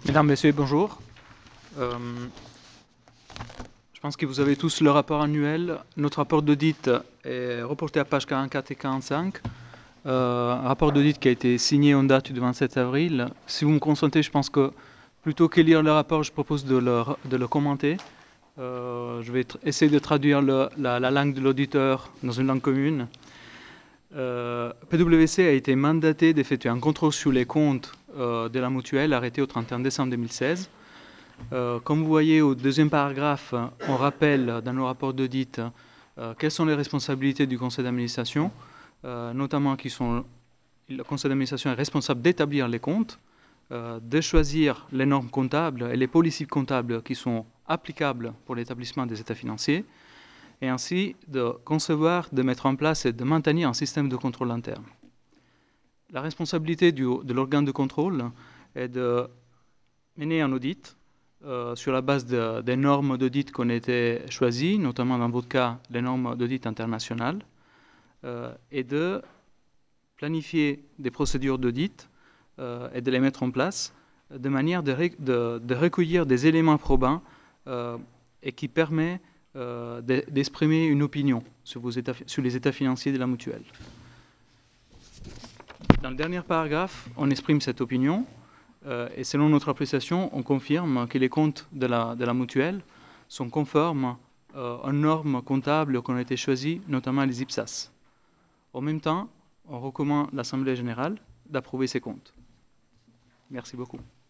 Mesdames, Messieurs, bonjour. Euh, je pense que vous avez tous le rapport annuel. Notre rapport d'audit est reporté à pages 44 et 45. Un rapport d'audit qui a été signé en date du 27 avril. Si vous me consentez, je pense que plutôt que lire le rapport, je propose de le commenter. Je vais essayer de traduire la langue de l'auditeur dans une langue commune. PwC a été mandaté d'effectuer un contrôle sur les comptes de la mutuelle arrêté au 31 décembre 2016. Comme vous voyez au deuxième paragraphe, on rappelle dans nos rapports d'audit quelles sont les responsabilités du conseil d'administration, notamment le conseil d'administration est responsable d'établir les comptes, de choisir les normes comptables et les politiques comptables qui sont applicables pour l'établissement des états financiers, et ainsi de concevoir, de mettre en place et de maintenir un système de contrôle interne. La responsabilité de l'organe de contrôle est de mener un audit sur la base des normes d'audit qu'on a été choisies, notamment dans votre cas les normes d'audit internationales, et de planifier des procédures d'audit et de les mettre en place de manière de recueillir des éléments probants et qui permet d'exprimer une opinion sur les états financiers de la mutuelle. Dans le dernier paragraphe, on exprime cette opinion et selon notre appréciation, on confirme que les comptes de la mutuelle sont conformes aux normes comptables qui ont été choisies, notamment les IPSAS. En même temps, on recommande à l'Assemblée générale d'approuver ces comptes. Merci beaucoup.